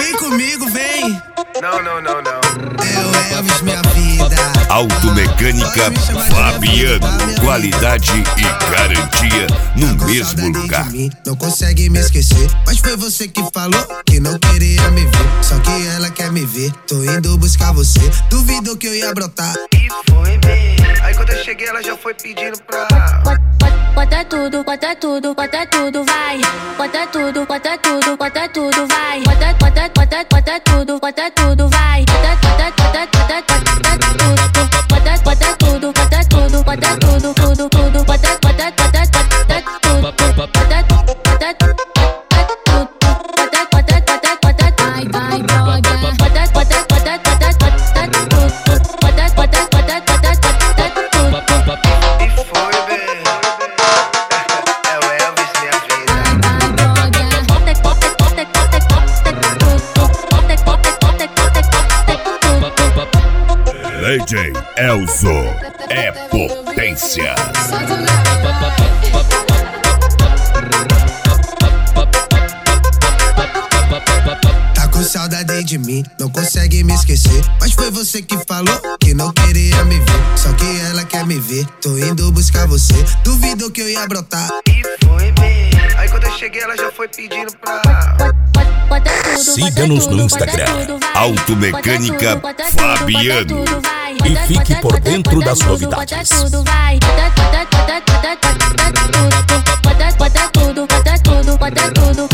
Vem comigo, vem. Não. Eu, Elvis, minha vida. Automecânica Fabiano. Qualidade e garantia no mesmo lugar. Não consegue me esquecer, mas foi você que falou que não queria me ver. Só que ela quer me ver, tô indo buscar você. Duvidou que eu ia brotar. E foi bem. Aí quando eu cheguei ela já foi pedindo pra... Bota tudo, bota tudo, bota tudo, vai. Bota tudo, bota tudo, bota tudo, vai. Bota tudo, bota tudo, vai. Bota tudo, bota tudo, bota tudo, tudo, bota DJ Elzo é potência. Tá com saudade de mim, não consegue me esquecer, mas foi você que falou que não queria me ver. Só que ela quer me ver, tô indo buscar você. Duvidou que eu ia brotar. E foi bem. Aí quando eu cheguei ela já foi pedindo pra... Siga-nos no Instagram, Automecânica Fabiano, e fique por dentro das novidades. Bota tudo,